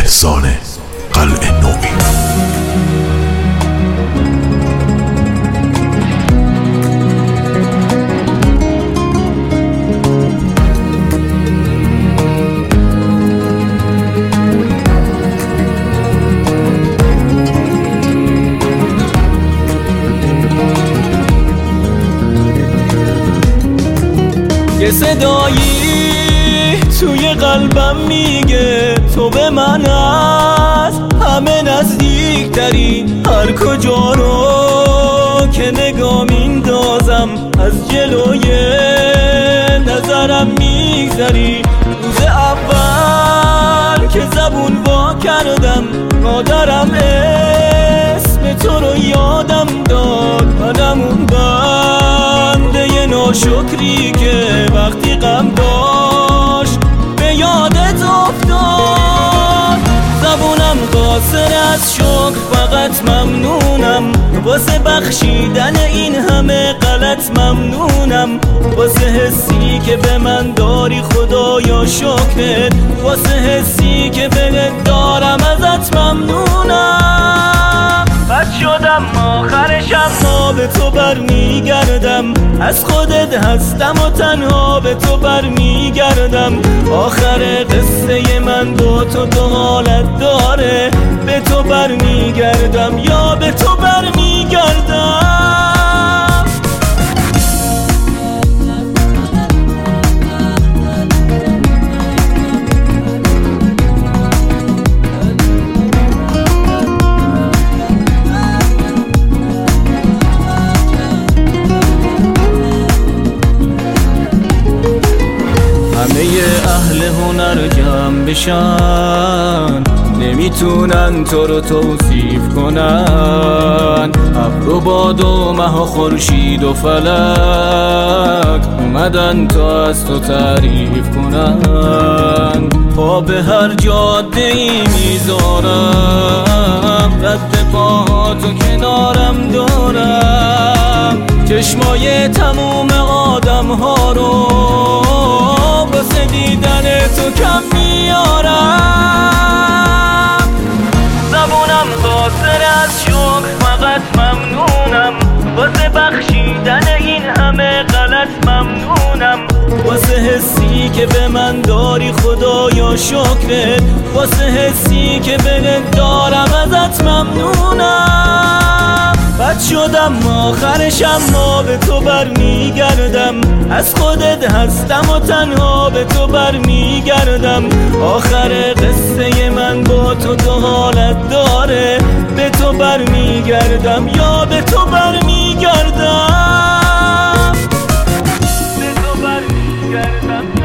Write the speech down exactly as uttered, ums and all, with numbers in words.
احسان قلعه نویی. یه صدایی توی قلبم میگه تو به من از همه نزدیک تری، هر کجا رو که نگاه میندازم از جلوی نظرم میگذری. روز اول که زبون وا کردم مادرم اسم تو رو یادم داد، منم اون بنده ناشکری که وقتی غم داشت به یادت افتاد. زبونم قاصر از شکر، فقط ممنونم واسه بخشیدن این همه غلط، ممنونم واسه حسی که به من داری خدایا شکرت، واسه حسی که بهت دارم ازت ممنونم. بد شدم آخرشم ما به تو برمیگردم، از خودت هستم و تنها به تو برمیگردم. آخر قصه من با تو دو حالت داره، به تو برمیگردم یا به تو برمیگردم. همه اهل هنر جمع بشن، نمیتونن تو رو توصیف کنن. ابر و باد و مه و خورشید و فلک اومدن تا از تو تعریف کنن. پا به هر جاده ای میذارم، رد پاهاتو کنارم دارم. چشمای تموم آدم ها رو واسه دیدن تو کم میارم. زبونم قاصر از شکر، فقط ممنونم واسه بخشیدن این همه غلط، ممنونم واسه حسی که به من داری خدایا شکرت، واسه حسی که بهت دارم ازت ممنونم. بد شدم آخرشم ما به تو برمیگردم، از خودت هستم و تنها به تو برمیگردم. آخر قصه من با تو دو حالت داره، به تو برمیگردم یا به تو برمیگردم، به تو برمیگردم.